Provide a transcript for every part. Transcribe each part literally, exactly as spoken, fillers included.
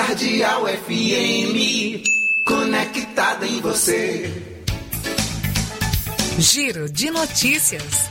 Cardeal F M, conectada em você. Giro de notícias.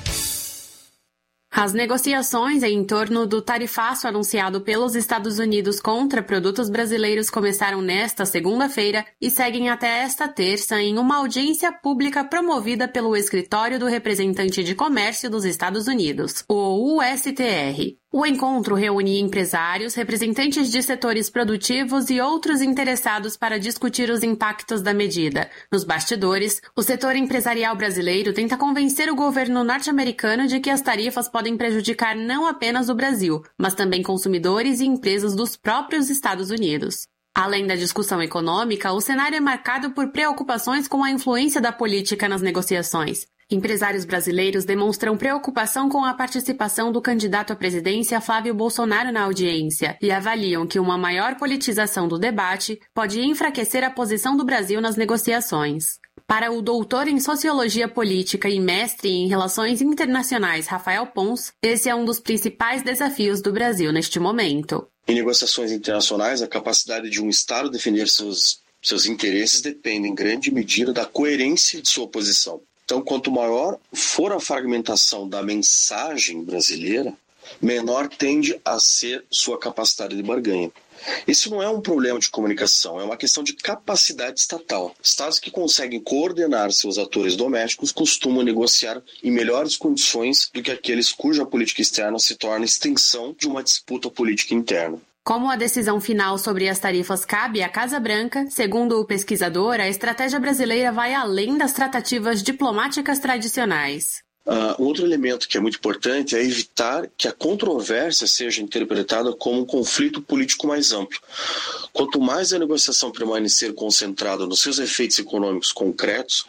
As negociações em torno do tarifaço anunciado pelos Estados Unidos contra produtos brasileiros começaram nesta segunda-feira e seguem até esta terça em uma audiência pública promovida pelo Escritório do Representante de Comércio dos Estados Unidos, o U S T R. O encontro reúne empresários, representantes de setores produtivos e outros interessados para discutir os impactos da medida. Nos bastidores, o setor empresarial brasileiro tenta convencer o governo norte-americano de que as tarifas podem prejudicar não apenas o Brasil, mas também consumidores e empresas dos próprios Estados Unidos. Além da discussão econômica, o cenário é marcado por preocupações com a influência da política nas negociações. Empresários brasileiros demonstram preocupação com a participação do candidato à presidência Flávio Bolsonaro na audiência e avaliam que uma maior politização do debate pode enfraquecer a posição do Brasil nas negociações. Para o doutor em Sociologia Política e mestre em Relações Internacionais Rafael Pons, esse é um dos principais desafios do Brasil neste momento. Em negociações internacionais, a capacidade de um Estado defender seus, seus interesses depende em grande medida da coerência de sua posição. Então, quanto maior for a fragmentação da mensagem brasileira, menor tende a ser sua capacidade de barganha. Isso não é um problema de comunicação, é uma questão de capacidade estatal. Estados que conseguem coordenar seus atores domésticos costumam negociar em melhores condições do que aqueles cuja política externa se torna extensão de uma disputa política interna. Como a decisão final sobre as tarifas cabe à Casa Branca, segundo o pesquisador, a estratégia brasileira vai além das tratativas diplomáticas tradicionais. Uh, outro elemento que é muito importante é evitar que a controvérsia seja interpretada como um conflito político mais amplo. Quanto mais a negociação permanecer concentrada nos seus efeitos econômicos concretos,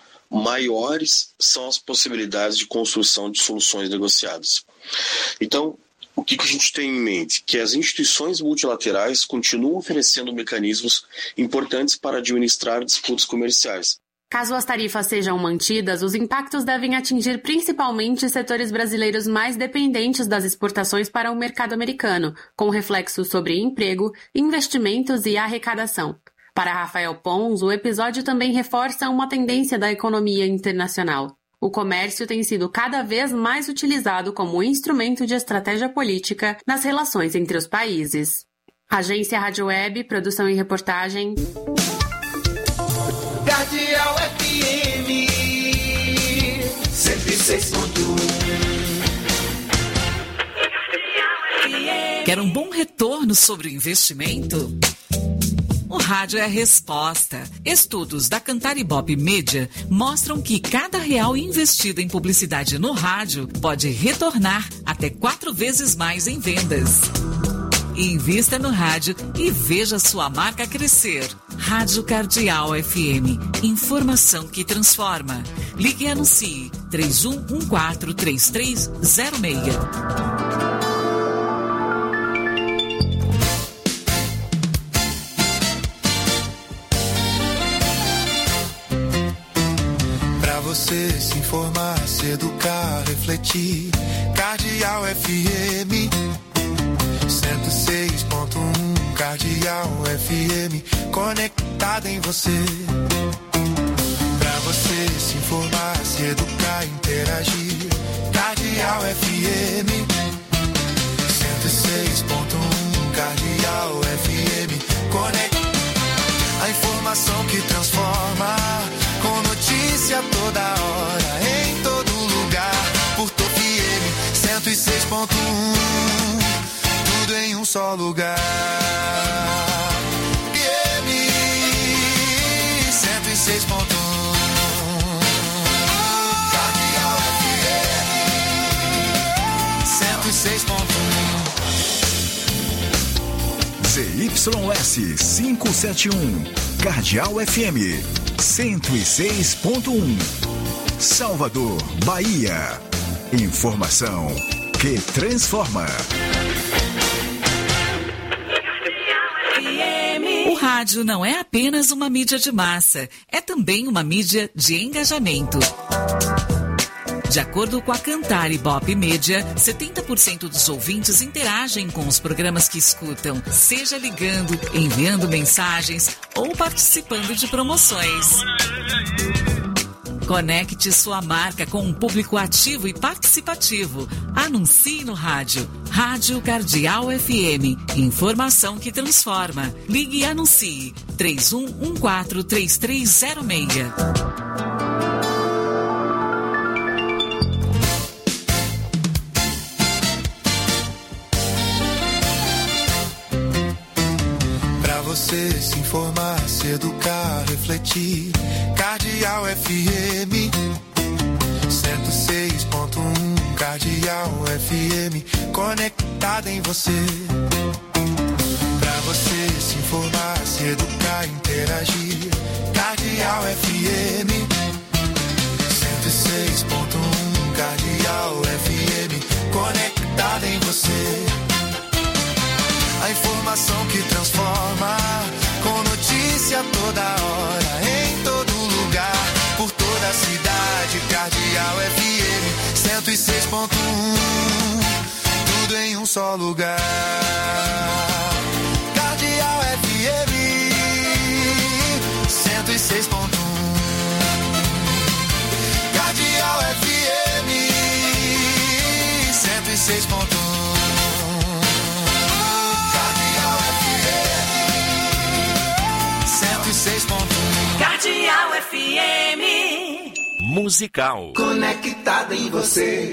maiores são as possibilidades de construção de soluções negociadas. Então, o que a gente tem em mente? Que as instituições multilaterais continuam oferecendo mecanismos importantes para administrar disputas comerciais. Caso as tarifas sejam mantidas, os impactos devem atingir principalmente setores brasileiros mais dependentes das exportações para o mercado americano, com reflexos sobre emprego, investimentos e arrecadação. Para Rafael Pons, o episódio também reforça uma tendência da economia internacional. O comércio tem sido cada vez mais utilizado como instrumento de estratégia política nas relações entre os países. Agência Rádio Web, produção e reportagem. Cardeal F M cento e seis ponto um. Quer um bom retorno sobre o investimento? O rádio é a resposta. Estudos da Cantar Ibope Media mostram que cada real investido em publicidade no rádio pode retornar até quatro vezes mais em vendas. Invista no rádio e veja sua marca crescer. Rádio Cardeal F M. Informação que transforma. Ligue e anuncie três um um quatro três três zero seis. Você se informar, se educar, refletir. Cardeal F M cento e seis ponto um. Cardeal F M conectada em você. Pra você se informar, se educar, interagir. Cardeal F M cento e seis ponto um. Cardeal F M conectada. A informação que transforma, com notícia toda hora, em todo lugar. Por Top F M cento e seis ponto um, tudo em um só lugar. F M cento e seis ponto um, Cardeal F M cento e seis ponto um. Z Y S quinhentos e setenta e um, Cardeal F M cento e seis ponto um, Salvador, Bahia. Informação que transforma. O rádio não é apenas uma mídia de massa, é também uma mídia de engajamento. De acordo com a Cantar Ibope Média, setenta por cento dos ouvintes interagem com os programas que escutam, seja ligando, enviando mensagens ou participando de promoções. Conecte sua marca com um público ativo e participativo. Anuncie no rádio. Rádio Cardeal F M. Informação que transforma. Ligue e anuncie. três um um quatro, três três zero seis. Você se informar, se educar, refletir. Cardeal F M cento e seis ponto um. Cardeal F M conectada em você. Pra você se informar, se educar, interagir. Cardeal F M cento e seis ponto um. Cardeal F M conectada em você. A informação que transforma, com notícia toda hora, em todo lugar, por toda a cidade. Cardeal F M cento e seis ponto um, tudo em um só lugar. Cardeal F M cento e seis ponto um. Cardeal F M cento e seis ponto um. Cardeal F M Musical. Conectada em você.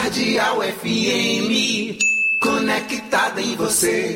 Cardeal F M, conectada em você.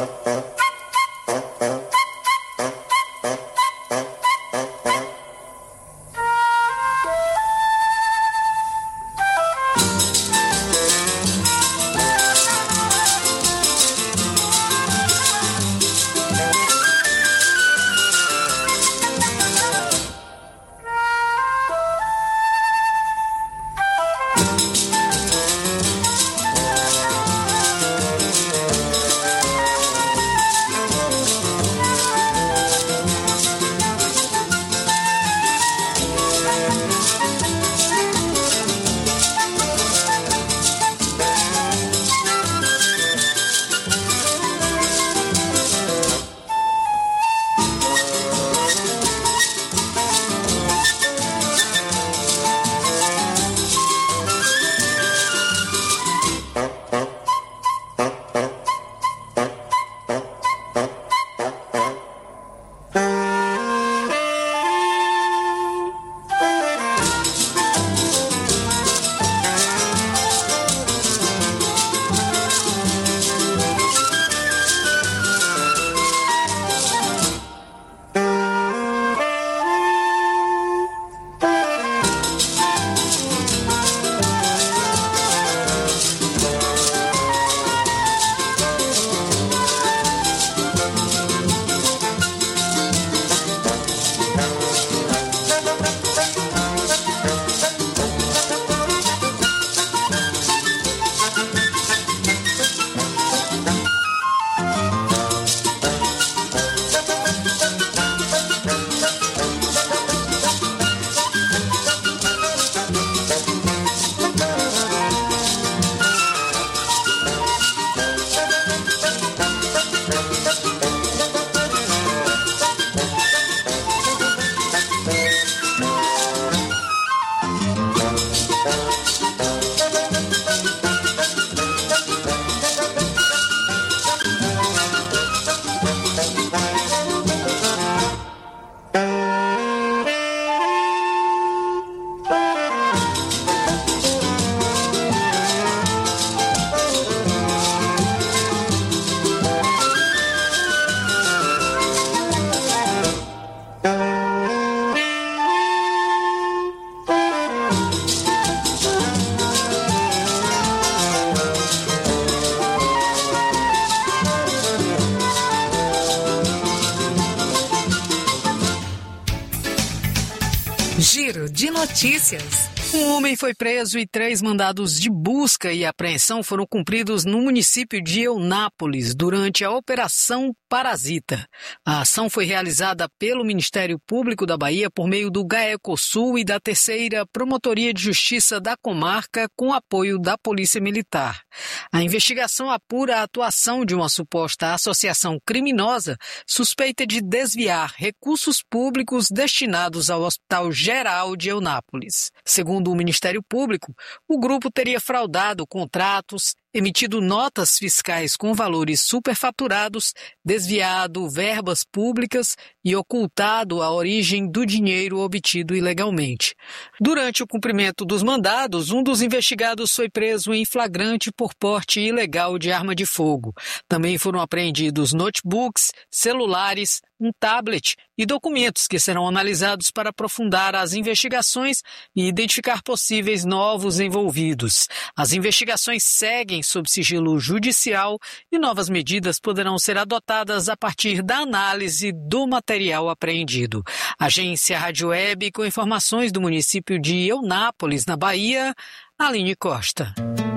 Giro de notícias. Um homem foi preso e três mandados de busca e apreensão foram cumpridos no município de Eunápolis durante a Operação Parasita. A ação foi realizada pelo Ministério Público da Bahia por meio do GAECOSUL e da terceira Promotoria de Justiça da comarca com apoio da Polícia Militar. A investigação apura a atuação de uma suposta associação criminosa suspeita de desviar recursos públicos destinados ao Hospital Geral de Eunápolis. Segundo o Ministério Público, o grupo teria fraudado contratos, emitido notas fiscais com valores superfaturados, desviado verbas públicas e ocultado a origem do dinheiro obtido ilegalmente. Durante o cumprimento dos mandados, um dos investigados foi preso em flagrante por porte ilegal de arma de fogo. Também foram apreendidos notebooks, celulares, um tablet e documentos que serão analisados para aprofundar as investigações e identificar possíveis novos envolvidos. As investigações seguem sob sigilo judicial e novas medidas poderão ser adotadas a partir da análise do material apreendido. Agência Rádio Web com informações do município de Eunápolis, na Bahia, Aline Costa.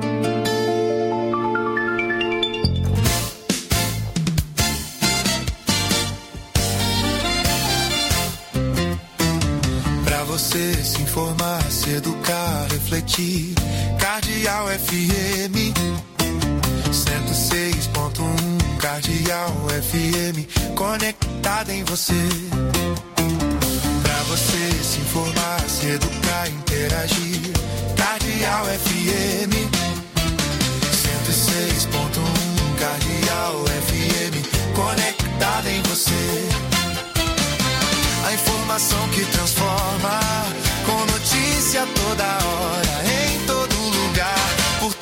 Pra você se informar, se educar, refletir, Cardeal F M cento e seis ponto um, Cardeal F M, conectada em você. Pra você se informar, se educar, interagir, Cardeal F M cento e seis ponto um, Cardeal F M, conectada em você. A informação que transforma, com notícia toda hora, em todo lugar, por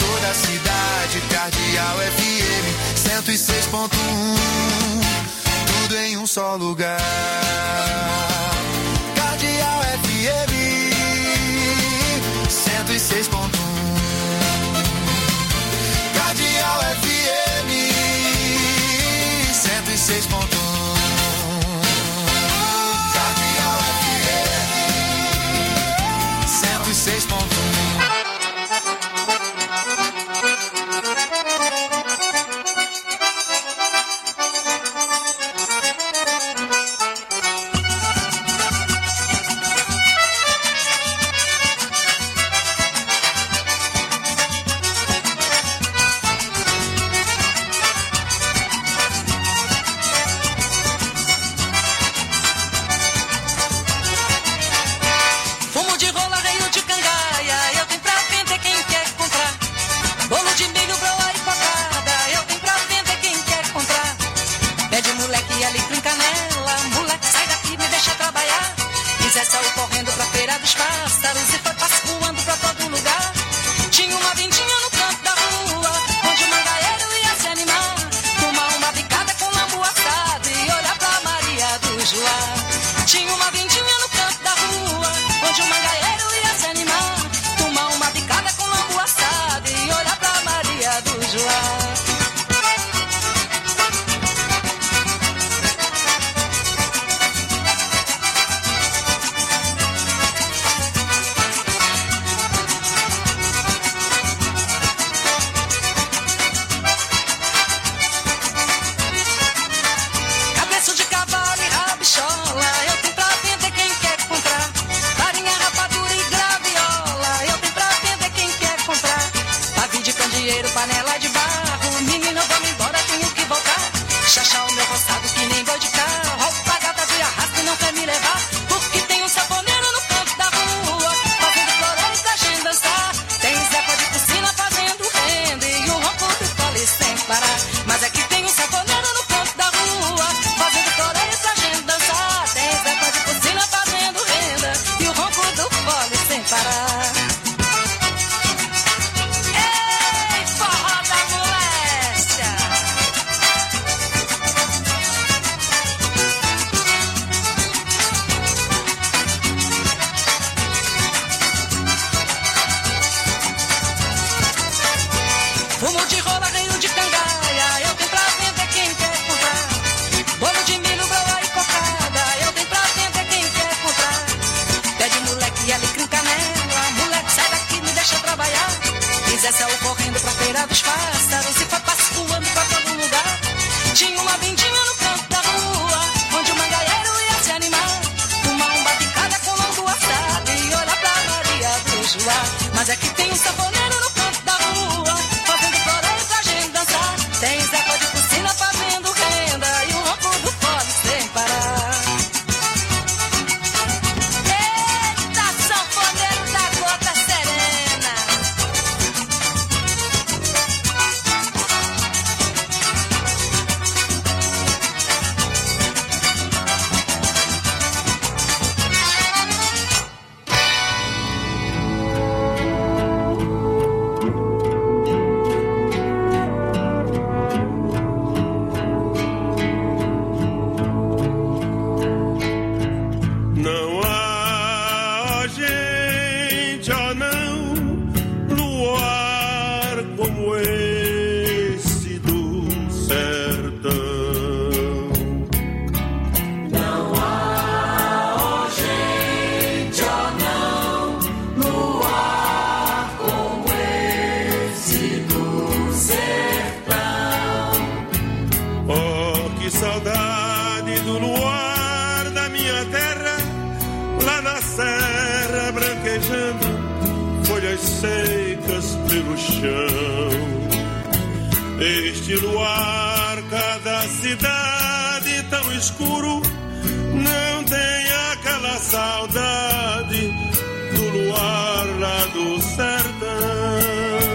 cento e seis ponto um, tudo em um só lugar. Cardeal F M, cento e seis ponto um. Cardeal F M, cento e seis ponto um. Cardeal F M, cento e seis ponto um. Mas é que tem um sanfoneiro no canto da rua, fazendo floreio pra gente dançar. Tem Zé de Piscina fazendo renda e o ronco do fole sem parar. Eita, sanfoneiro da gota serena. Saudade do luar da minha terra, lá na serra branquejando, folhas secas pelo chão. Este luar, cada cidade tão escuro, não tem aquela saudade do luar lá do sertão.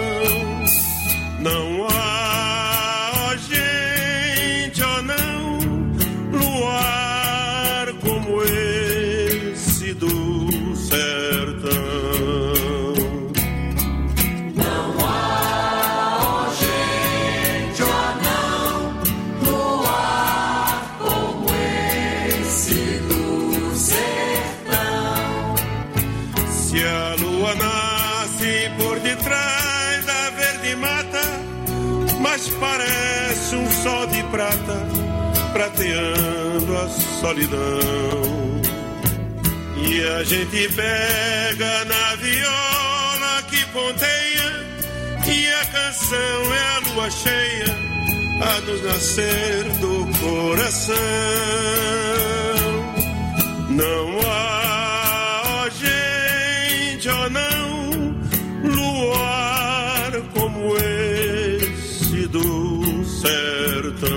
Não há, ó gente, ó não, luar como esse do sertão. Não há, ó gente, ó não, nasci por detrás da verde mata, mas parece um sol de prata, prateando a solidão. E a gente pega na viola que ponteia, e a canção é a lua cheia a nos nascer do coração. Não há, ó gente, ó não, luar como esse do sertão.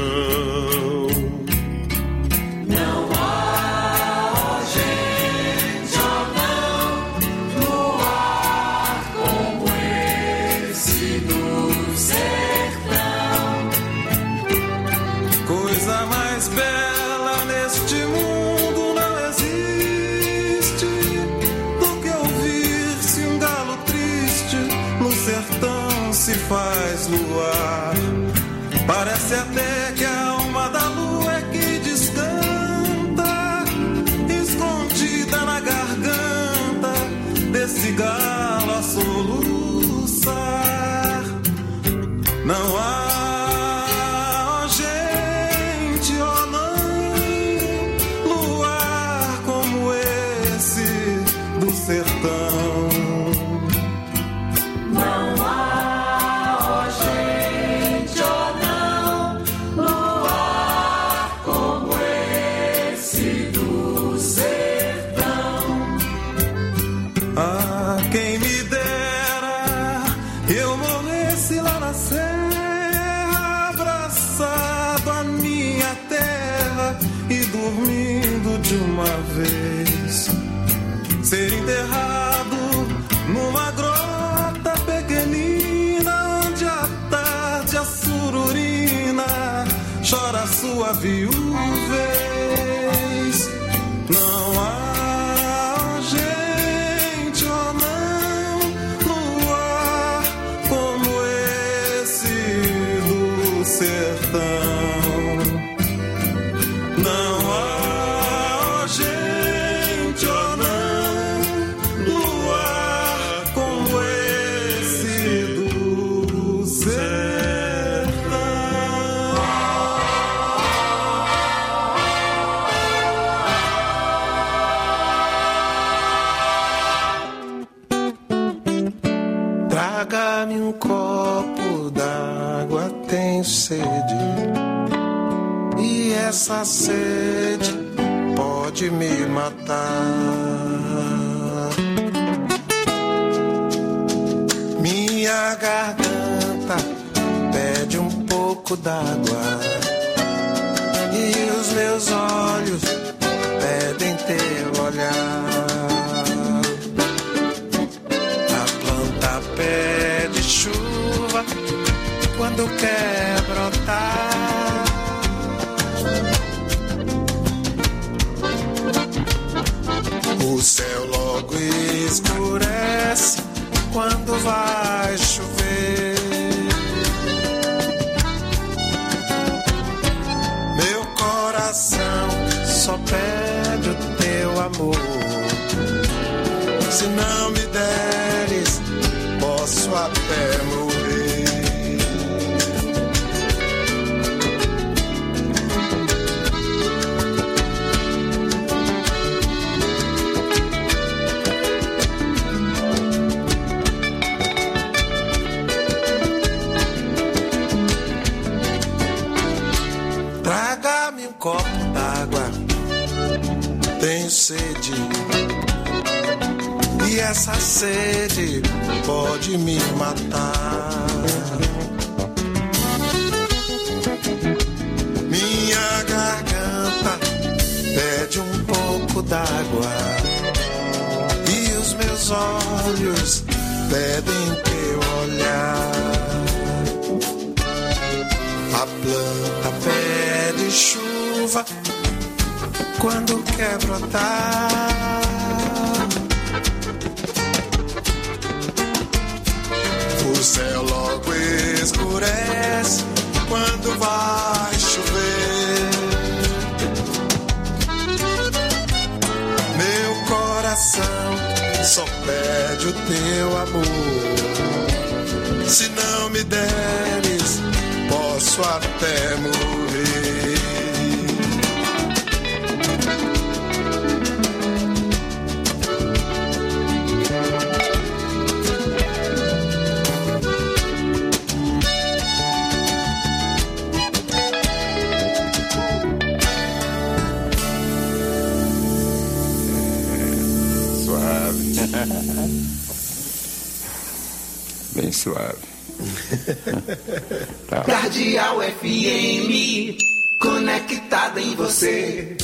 Não há, ó gente, ó não, luar como esse do sertão. Coisa mais bela neste mundo não existe do que ouvir-se um galo triste no sertão se faz luar. Parece até que a alma da lua é que descanta, escondida na garganta desse galo a soluçar. Não há, ó gente, ó não, luar como esse do sertão. Não há, ó gente, ó não, luar como esse do sertão. Ah, quem me dera eu morresse lá na serra, abraçado à minha terra e dormindo de uma vez. Ser enterrado numa grota pequenina, onde à tarde a sururina chora sua viuvez. Não há, gente, ó não, luar como esse do sertão. Não há, ó gente, ó não, luar como esse do sertão. Traga-me um copo d'água, tenho sede, e essa sede pode me matar. Minha garganta pede um pouco d'água, e os meus olhos pedem teu olhar. Pede chuva quando quer brotar. O céu logo escurece quando vai chover. Meu coração só pede o teu amor. Se não me deres, posso até morrer. Traga-me um copo d'água, tenho sede, e essa sede pode me matar. Minha garganta pede um pouco d'água, e os meus olhos pedem teu olhar. A planta pede chuva quando quer brotar. O céu logo escurece quando vai chover. Meu coração só pede verdade o teu amor. Se não me deres, posso até morrer. Bem suave. Tá. Cardeal F M, conectada em você.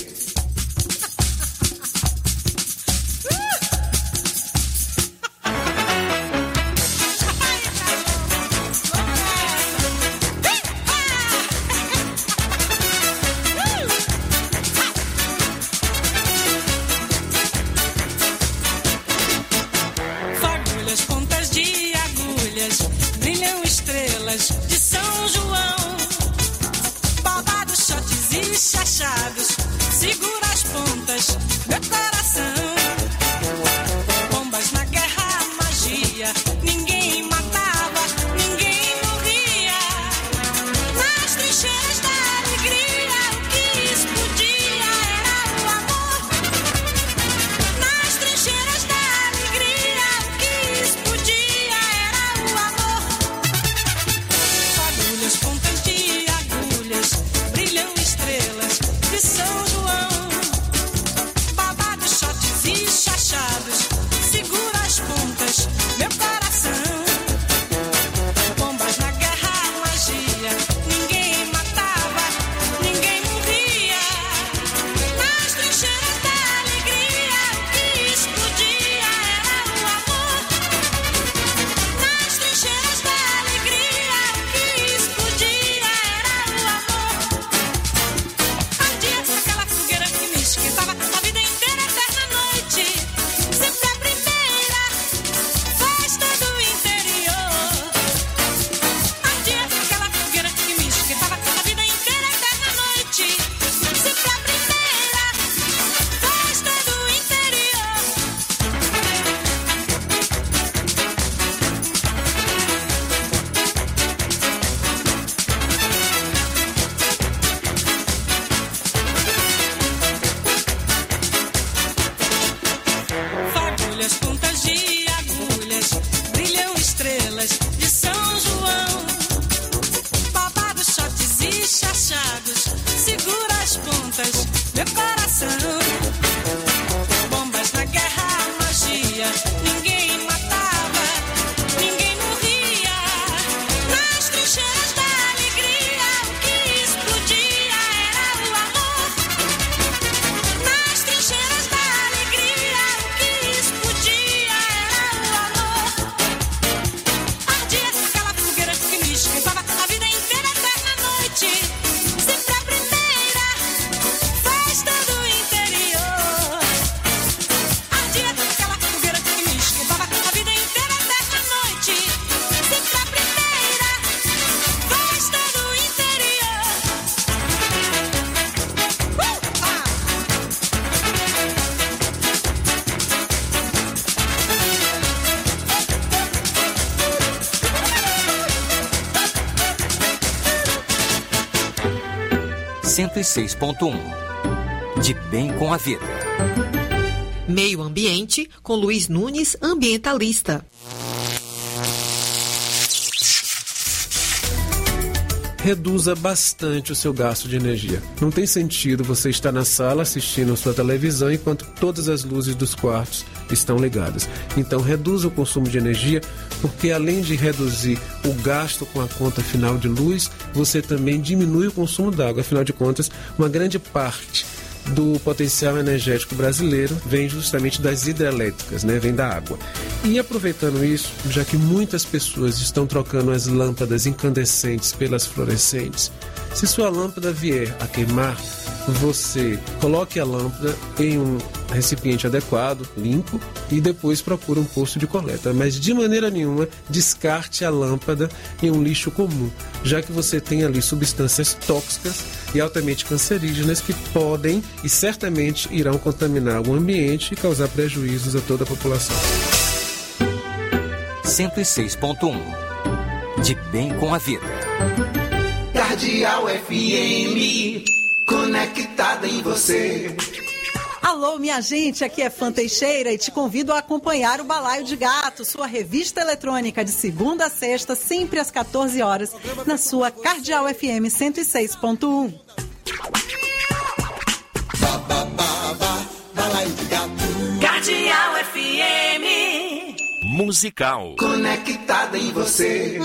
cento e seis ponto um. De bem com a vida. Meio Ambiente, com Luiz Nunes, ambientalista. Reduza bastante o seu gasto de energia. Não tem sentido você estar na sala assistindo a sua televisão enquanto todas as luzes dos quartos estão ligadas. Então, reduza o consumo de energia, porque além de reduzir o gasto com a conta final de luz, você também diminui o consumo d'água. Afinal de contas, uma grande parte do potencial energético brasileiro vem justamente das hidrelétricas, né? Vem da água. E aproveitando isso, já que muitas pessoas estão trocando as lâmpadas incandescentes pelas fluorescentes, se sua lâmpada vier a queimar, você coloque a lâmpada em um recipiente adequado, limpo, e depois procure um posto de coleta. Mas de maneira nenhuma descarte a lâmpada em um lixo comum, já que você tem ali substâncias tóxicas e altamente cancerígenas que podem e certamente irão contaminar o ambiente e causar prejuízos a toda a população. cento e seis ponto um. De bem com a vida. Cardeal F M, conectada em você. Alô, minha gente, aqui é Fã Teixeira e te convido a acompanhar o Balaio de Gato, sua revista eletrônica de segunda a sexta, sempre às quatorze horas, na sua Cardeal F M cento e seis ponto um. Cardeal F M musical. Conectada em você.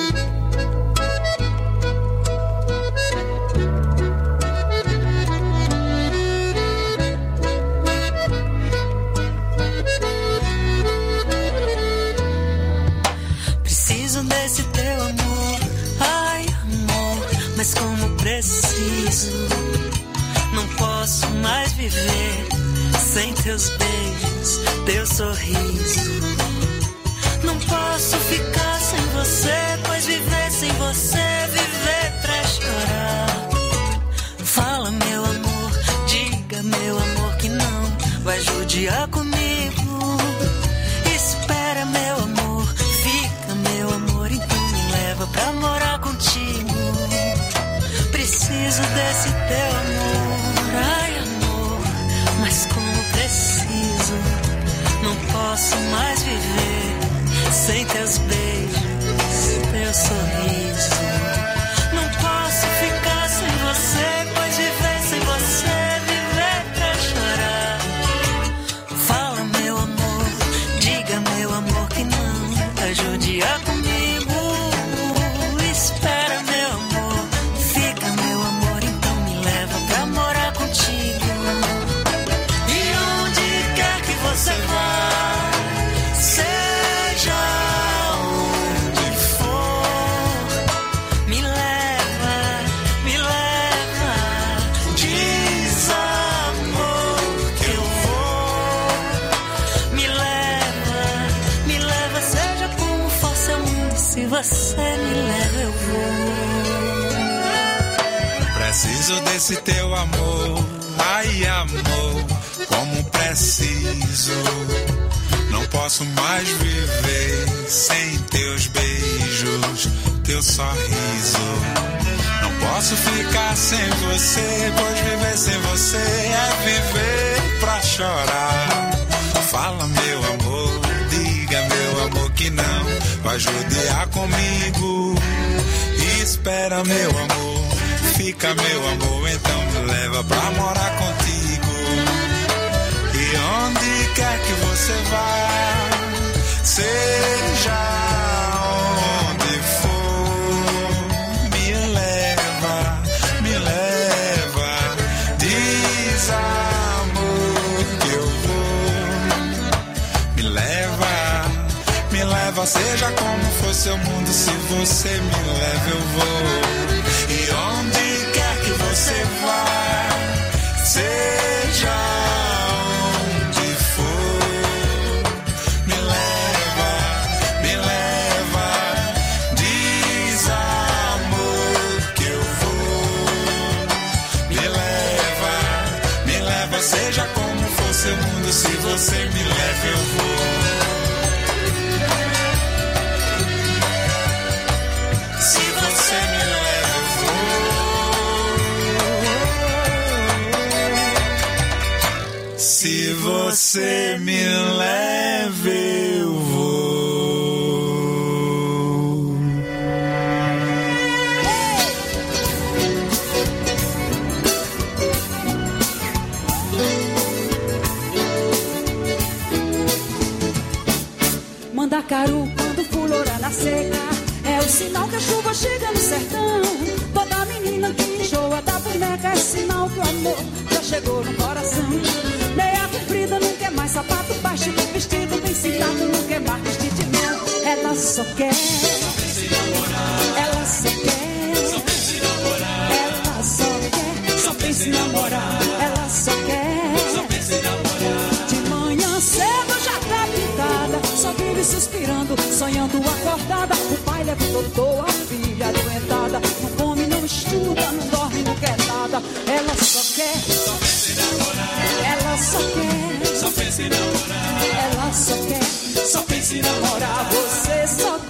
Preciso desse teu amor, ai amor, mas como preciso. Não posso mais viver sem teus beijos, teu sorriso. Não posso ficar sem você, pois viver sem você é viver pra chorar. Fala, meu amor, diga, meu amor, que não vai judiar comigo. Espera, meu amor, fica, meu amor, então me leva pra morar contigo. Preciso desse teu amor, ai amor, mas como preciso. Não posso mais viver sem teus beijos, teu sorriso. Não posso ficar sem você, pois viver sem você é viver pra chorar. Fala, meu amor, diga, meu amor, que não vai judiar comigo. Espera, meu amor, fica, meu amor, então me leva pra morar contigo. E onde quer que você vá, você me leva, eu vou. Preciso desse teu amor, ai amor, como preciso. Não posso mais viver sem teus beijos, teu sorriso. Não posso ficar sem você, pois viver sem você é viver pra chorar. Fala, meu amor, diga, meu amor, que não vai judiar comigo. Espera, meu amor, fica, meu amor, então me leva pra morar contigo. E onde quer que você vá, seja onde for, me leva, me leva, diz amor que eu vou. Me leva, me leva, seja como for seu mundo, se você me leva eu vou. E onde quer que você vá, seja onde for, me leva, me leva, diz amor que eu vou. Me leva, me leva, seja como for seu mundo, se você me leva eu vou. Se você me leva, eu vou. Mandacaru, quando fulora na seca, é o sinal que a chuva chega no sertão. Toda menina que enjoa da boneca é sinal que o amor já chegou no coração. Meia comprida, não quer mais sapato baixo, vestido bem cintado, não quer mais vestir de mel. Ela só quer, ela só quer, só pensa em namorar. Ela só quer, só pensa em namorar. Ela só quer, só pensa em namorar. De manhã cedo já tá pintada, só vive suspirando, sonhando acordada. O pai levantou a filha adoentada, não come, não estuda, não dorme, não quer nada. Ela só quer, só pensa em namorar. Ela só quer, só pensa em namorar. Ela só quer, só pensa em namorar. Você só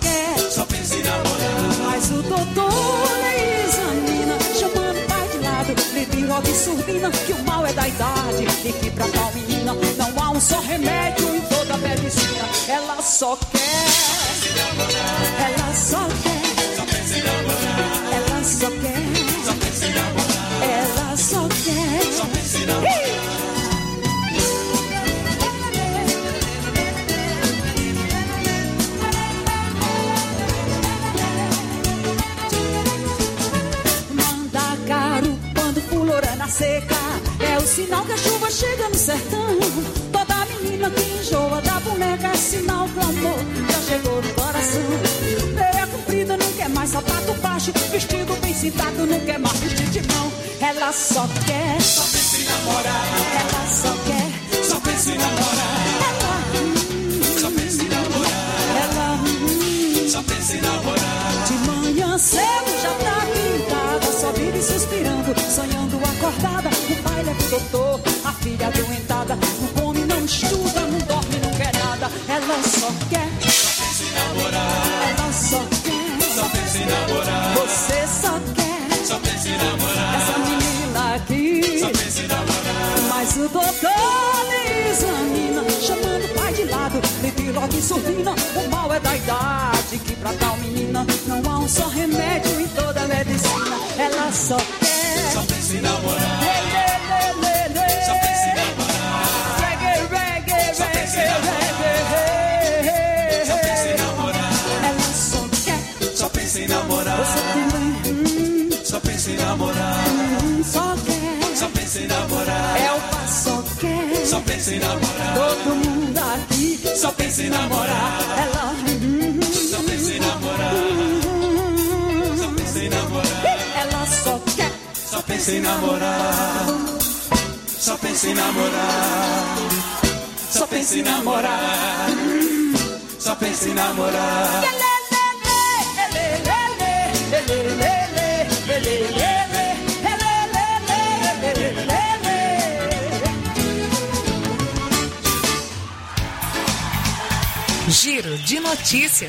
menina, que o mal é da idade e que pra tal menina não há um só remédio em toda a medicina. Ela só quer, ela só quer, só pensa em namorar. Ela só quer, só pensa em namorar. Ela só quer, só pensa em namorar. Na seca, é o sinal que a chuva chega no sertão. Toda menina que enjoa da boneca é sinal que o amor já chegou no coração. Meia comprida não quer mais sapato baixo, vestido bem cintado não quer mais vestir de mão. Ela só quer, só pensa em namorar. Ela só quer, só pensa em namorar. Ela hum, só pensa em namorar. Ela hum, só pensa em namorar. De manhã cedo já tá pintada, só vive suspirando, sonhando acordada. O pai leva o doutor, a filha doentada. Não come, não estuda, não dorme, não quer nada. Ela só quer, só pensa em namorar. Ela só quer, só pensa em namorar. Você só quer, só pensa em namorar. Essa menina aqui, só pensa em namorar. Mas o doutor lhe examina, chamando o pai de lado, vive logo em surdina. O mal é da idade, que pra tal menina não há um só remédio em toda a medicina. Ela só quer, só pensa em namorar. Lê, lê, lê, lê. Só pensa em namorar. Reggae, reggae, só pensa em namorar. Só pensa em namorar. Ela só quer, só pensa em namorar. Você também, hum, só pensa em namorar. Hum, só quer, só pensa em namorar. É o pai só quer, só pensa em namorar. Todo mundo aqui só pensa em namorar. Ela, hum, só pensa em namorar. Hum, só pensa em namorar. Ela só quer, só pensa em namorar. Só pensa em namorar. Só pensa em namorar. Só pensa em namorar. Giro de notícias.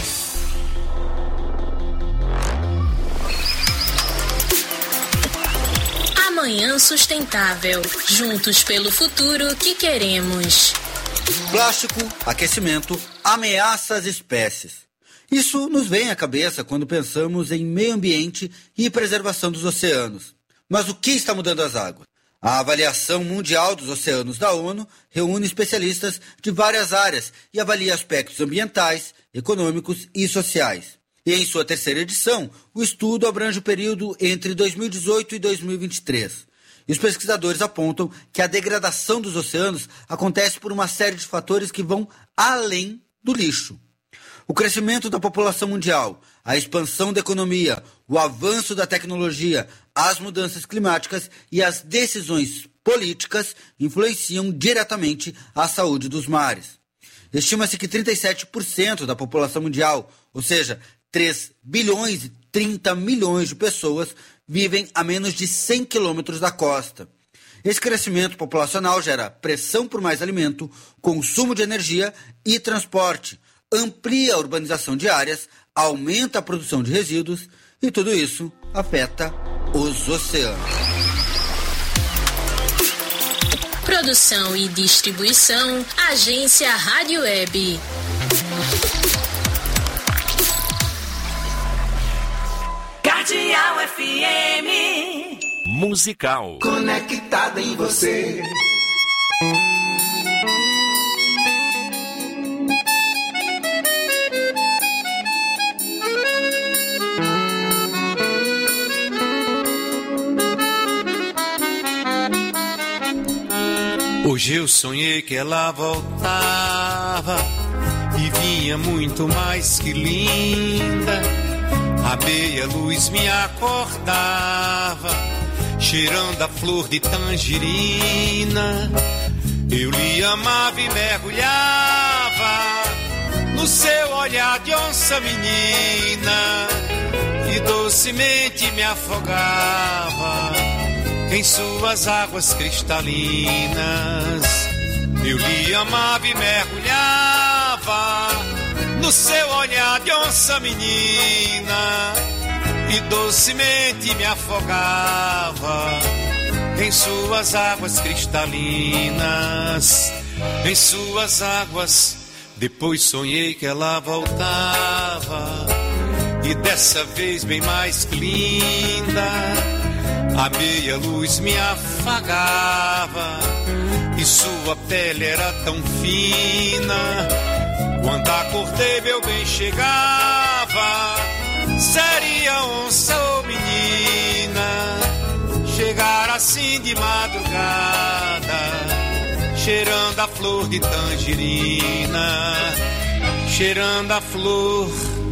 Amanhã sustentável. Juntos pelo futuro que queremos. Plástico, aquecimento, ameaça às espécies. Isso nos vem à cabeça quando pensamos em meio ambiente e preservação dos oceanos. Mas o que está mudando as águas? A Avaliação Mundial dos Oceanos da ONU reúne especialistas de várias áreas e avalia aspectos ambientais, econômicos e sociais. E em sua terceira edição, o estudo abrange o período entre dois mil e dezoito e dois mil e vinte e três. E os pesquisadores apontam que a degradação dos oceanos acontece por uma série de fatores que vão além do lixo. O crescimento da população mundial, a expansão da economia, o avanço da tecnologia, as mudanças climáticas e as decisões políticas influenciam diretamente a saúde dos mares. Estima-se que trinta e sete por cento da população mundial, ou seja, três bilhões e trinta milhões de pessoas, vivem a menos de cem quilômetros da costa. Esse crescimento populacional gera pressão por mais alimento, consumo de energia e transporte, amplia a urbanização de áreas, aumenta a produção de resíduos e tudo isso afeta os oceanos. Produção e distribuição, Agência Rádio Web. Cardeal F M. Musical. Conectada em você. Hoje eu sonhei que ela voltava e vinha muito mais que linda. A meia luz me acordava, cheirando a flor de tangerina. Eu lhe amava e mergulhava no seu olhar de onça menina e docemente me afogava em suas águas cristalinas. Eu lhe amava e mergulhava no seu olhar de onça menina e docemente me afogava em suas águas cristalinas, em suas águas. Depois sonhei que ela voltava, e dessa vez bem mais que linda. A meia luz me afagava, e sua pele era tão fina. Quando acordei meu bem chegava, seria onça ou menina. Chegar assim de madrugada, cheirando a flor de tangerina, cheirando a flor.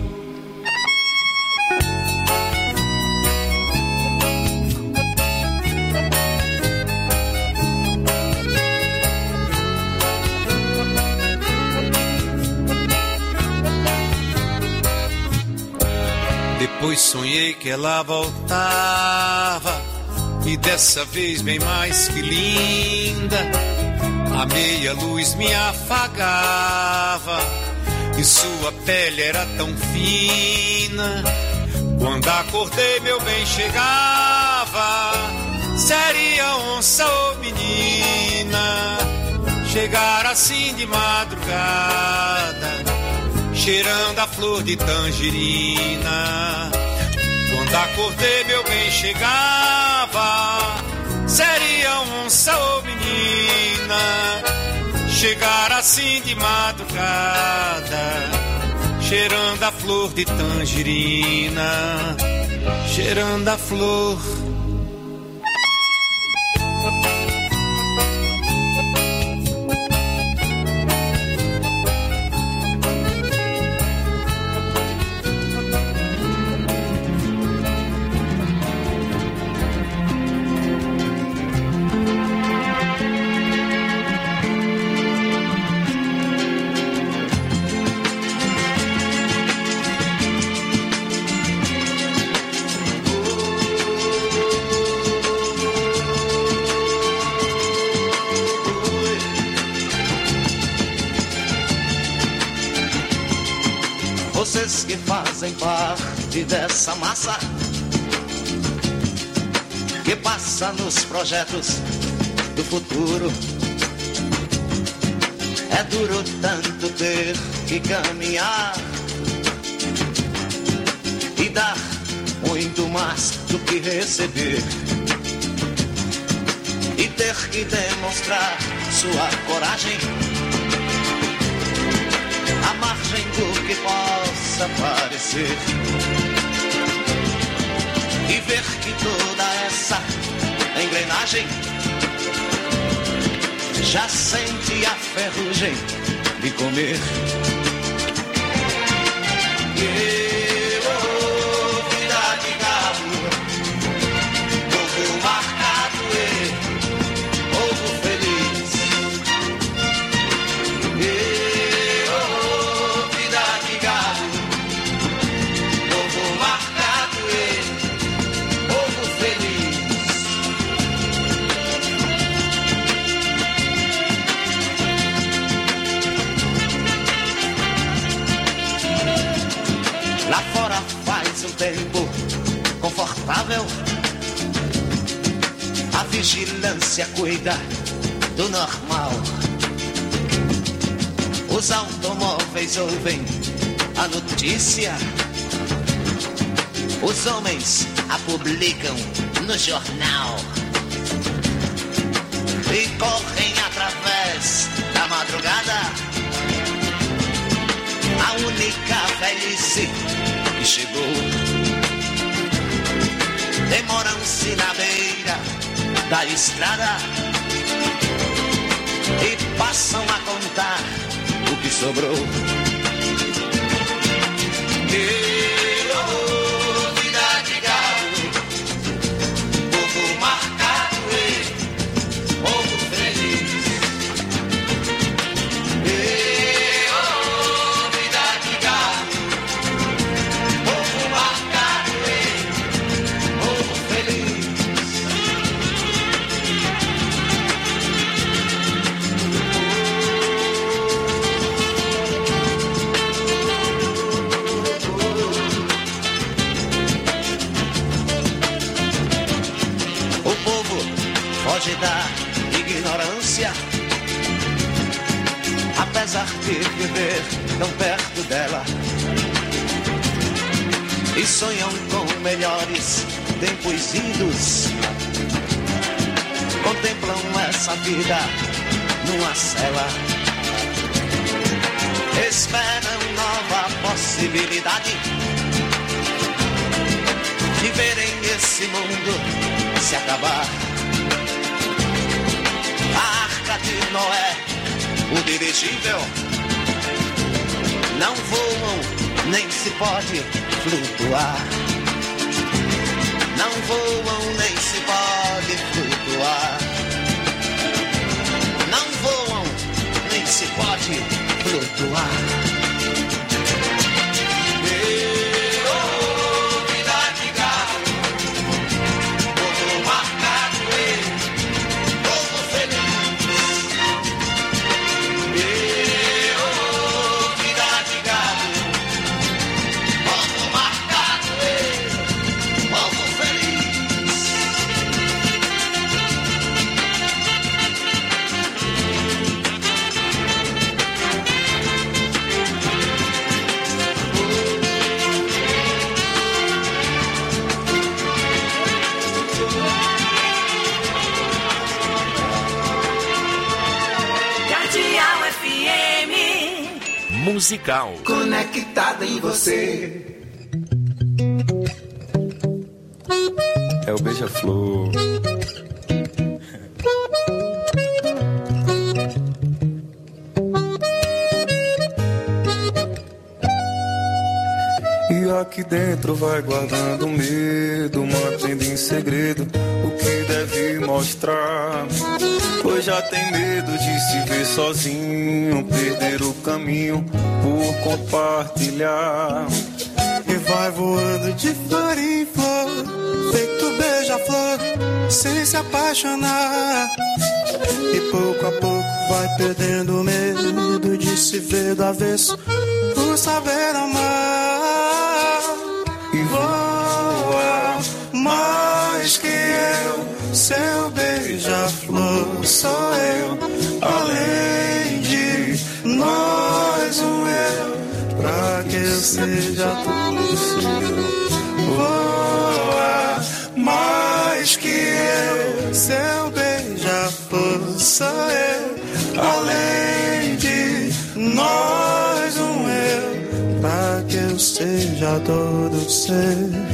Depois sonhei que ela voltava, e dessa vez bem mais que linda. A meia luz me afagava, e sua pele era tão fina. Quando acordei meu bem chegava, seria onça ou menina. Chegar assim de madrugada, cheirando a flor de tangerina. Quando acordei meu bem chegava, seria onça ou menina. Chegar assim de madrugada, cheirando a flor de tangerina, cheirando a flor. Vocês que fazem parte dessa massa que passa nos projetos do futuro. É duro tanto ter que caminhar e dar muito mais do que receber, e ter que demonstrar sua coragem à margem do que possa parecer, e ver que toda essa engrenagem já sente a ferrugem de comer. E oh, vida de gado, povo marcado e povo feliz. E oh, vida de gado, povo marcado e povo feliz. Lá fora faz um tempo confortável, a vigilância cuida do normal. Os automóveis ouvem a notícia, os homens a publicam no jornal e correm através da madrugada. A única velhice que chegou, demoram-se na beira da estrada e passam a contar o que sobrou. E oh, vida de gado, povo marcado e povo feliz. E oh, vida de gado, povo marcado e povo feliz. foge da ignorância, apesar de viver tão perto dela, e sonham com melhores tempos idos, contemplam essa vida numa cela, esperam nova possibilidade de verem esse mundo se acabar. A Arca de Noé, o dirigível, não voam, nem se pode flutuar. Não voam, nem se pode flutuar. Não voam, nem se pode flutuar. Musical. Conectada em você. É o Beija-Flor. E aqui dentro vai guardando medo, mantendo em segredo o que deve mostrar. Pois já tem medo de se ver sozinho, perder o caminho por compartilhar. E vai voando de flor em flor, feito beija-flor, sem se apaixonar. E pouco a pouco vai perdendo o medo de se ver do avesso, por saber amar. E voa mais que eu, seu beija-flor sou eu, além de nós um eu, pra que eu seja tudo seu. Voa mais que eu, seu beija-flor sou eu, além de nós um eu, pra que eu seja todo seu.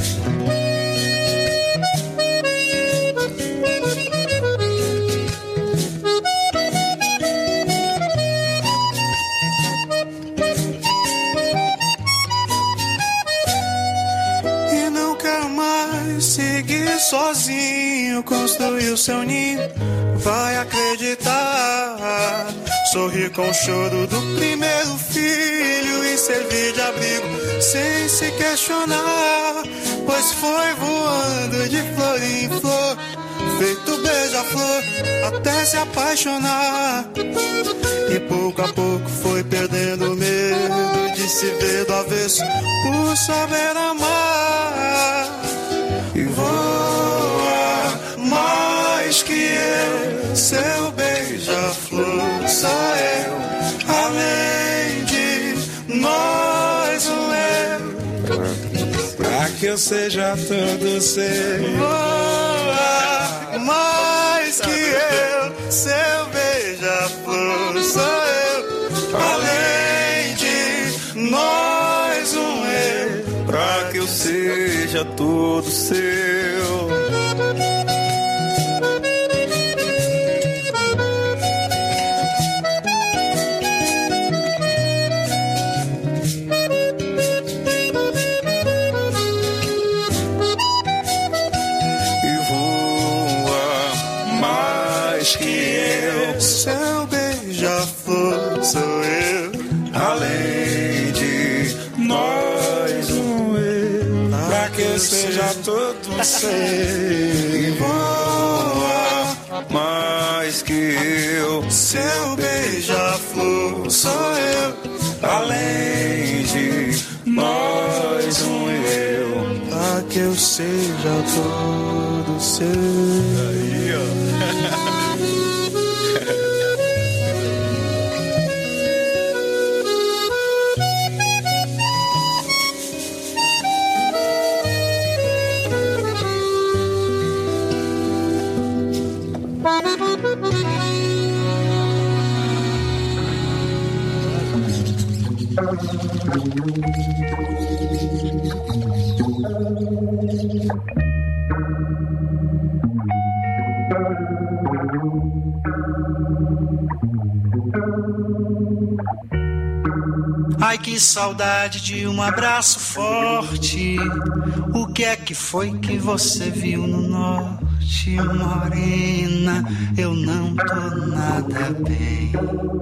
Sozinho construiu seu ninho, vai acreditar. Sorrir com o choro do primeiro filho e servir de abrigo sem se questionar. Pois foi voando de flor em flor, feito beija-flor, até se apaixonar. E pouco a pouco foi perdendo o medo de se ver do avesso, por saber amar. E voa mais que eu, seu beija-flor sou eu, além de nós um eu, pra que eu seja todo seu. Voa mais que eu, seu beija-flor sou eu, além de nós um eu, pra que eu seja todo seu. E voa mais que eu, seu beija-flor sou eu, além de nós um eu, pra que eu seja todo seu. E voa mais que eu, seu beija-flor sou eu, além de nós um eu, pra que eu seja todo seu. Aí, ó. Ai, que saudade de um abraço forte. O que é que foi que você viu no norte, morena? Eu não tô nada bem.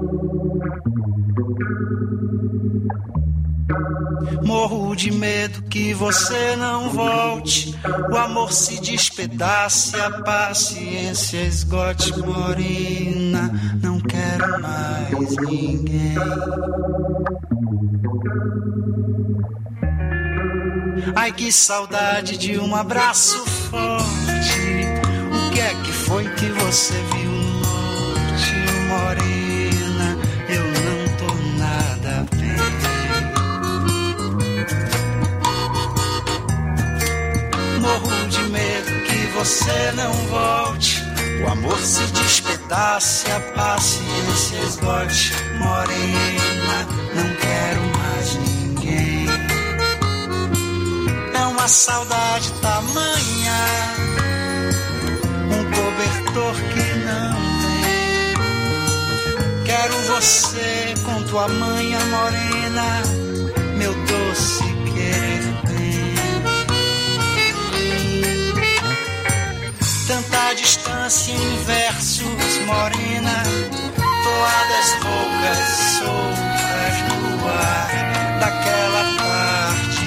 Morro de medo que você não volte, o amor se despedace, a paciência esgote, morena. Não quero mais ninguém. Ai, que saudade de um abraço forte. O que é que foi que você viu no norte, morena? Eu não tô nada bem. Morro de medo que você não volte, o amor se despedace, a paciência esgote, morena. Não quero mais ninguém. É uma saudade tamanha, um cobertor que não vem. Quero você com tua manha, morena, meu doce querer bem. Tanta distância em versos, morena, toadas roucas, soltas no ar daquela tarde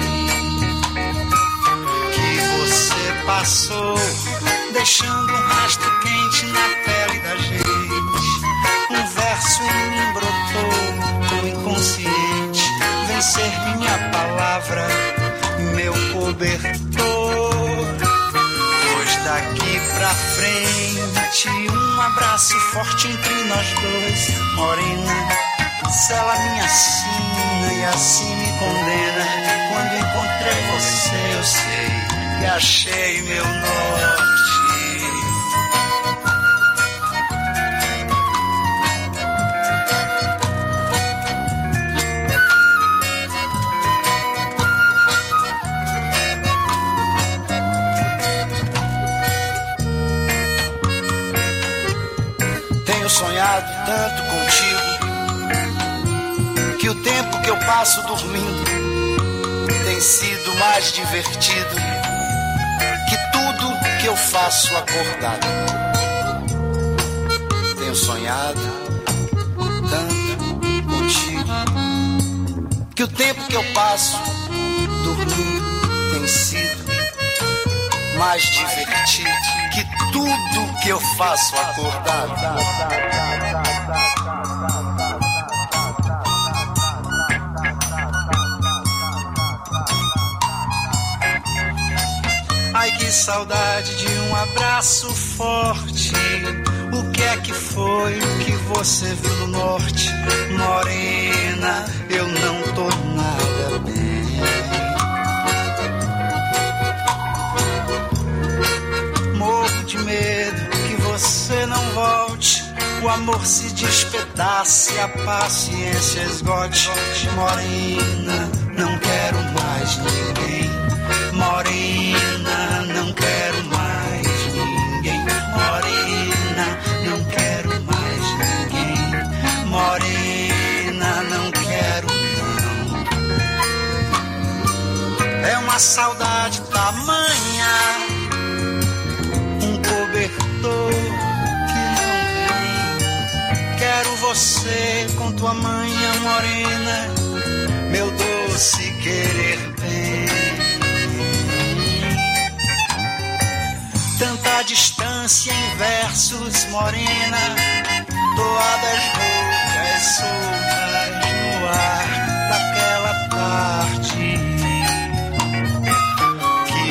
passou, deixando um rastro quente na pele da gente. Um verso em mim brotou, tão inconsciente. Vem ser minha palavra, meu cobertor. Pois daqui pra frente, um abraço forte entre nós dois, morena. Sela minha sina e assim me condena. Quando encontrei você, eu sei que achei meu norte. Tenho sonhado tanto contigo que o tempo que eu passo dormindo tem sido mais divertido que tudo que eu faço acordado. Tenho sonhado tanto contigo que o tempo que eu passo dormindo tem sido mais divertido que tudo que eu faço acordado. Ai, que saudade de um abraço forte. O que é que foi que você viu no norte, morena? Eu não tô nada bem. Morro de medo que você não volte, o amor se despedace, a paciência esgote, morena. Não quero mais ninguém, morena, não quero mais ninguém, morena, não quero mais ninguém, morena, não quero não. É uma saudade tamanha, um cobertor que não vem. Quero você com tua manha, morena, meu doce querer bem. Tanta distância em versos, morena, toadas roucas, soltas no ar daquela tarde que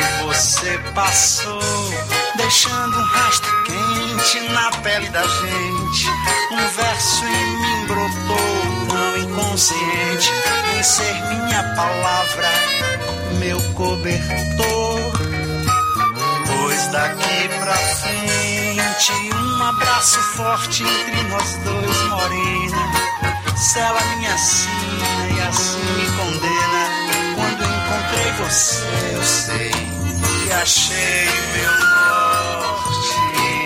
passou, deixando um rastro quente na pele da gente. Um verso em mim brotou, tão inconsciente, em ser minha palavra, meu cobertor. Pois daqui pra frente, um abraço forte entre nós dois, morena, sela minha sina e assim me condena. Quando encontrei você, eu sei que achei o meu norte.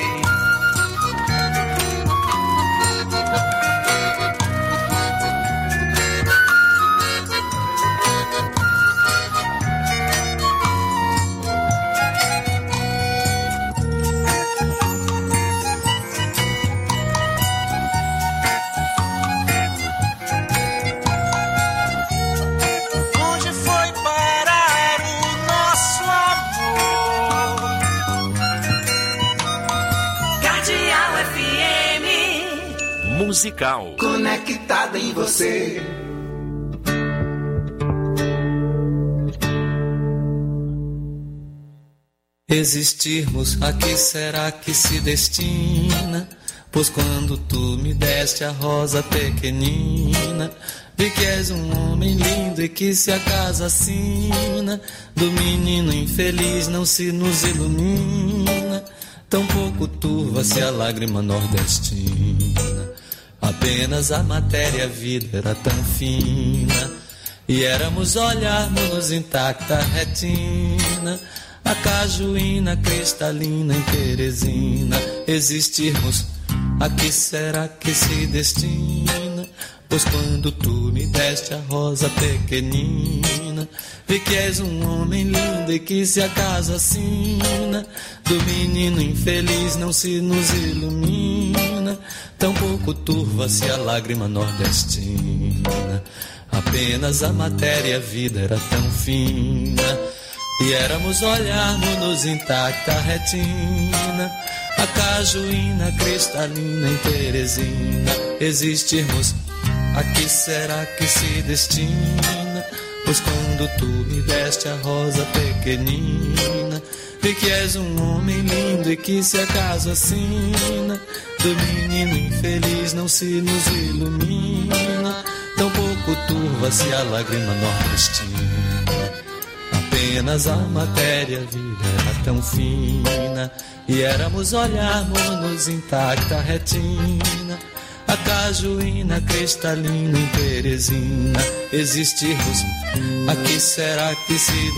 Musical. Conectada em você. Existirmos, a que será que se destina? Pois quando tu me deste a rosa pequenina, vi que és um homem lindo e que se a casa assina do menino infeliz não se nos ilumina. Tão pouco turva-se a lágrima nordestina. Apenas a matéria, a vida era tão fina, e éramos olharmos intacta retina, a cajuína cristalina em Teresina. Existirmos, a que será que se destina? Pois quando tu me deste a rosa pequenina, vi que és um homem lindo e que se a casa assina do menino infeliz não se nos ilumina. Tão pouco turva-se a lágrima nordestina. Apenas a matéria, a vida era tão fina, e éramos olharmos-nos intacta retina, a cajuína cristalina em Teresina. Existirmos, a que será que se destina? Pois quando tu me deste a rosa pequenina, vi que és um homem lindo e que se acaso assina do menino infeliz não se nos ilumina. Tão pouco turva-se a lágrima nordestina. Apenas a matéria, a vida era tão fina, e éramos olharmos-nos intacta retina, a cajuína cristalina em Teresina. Existirmos, a que será que se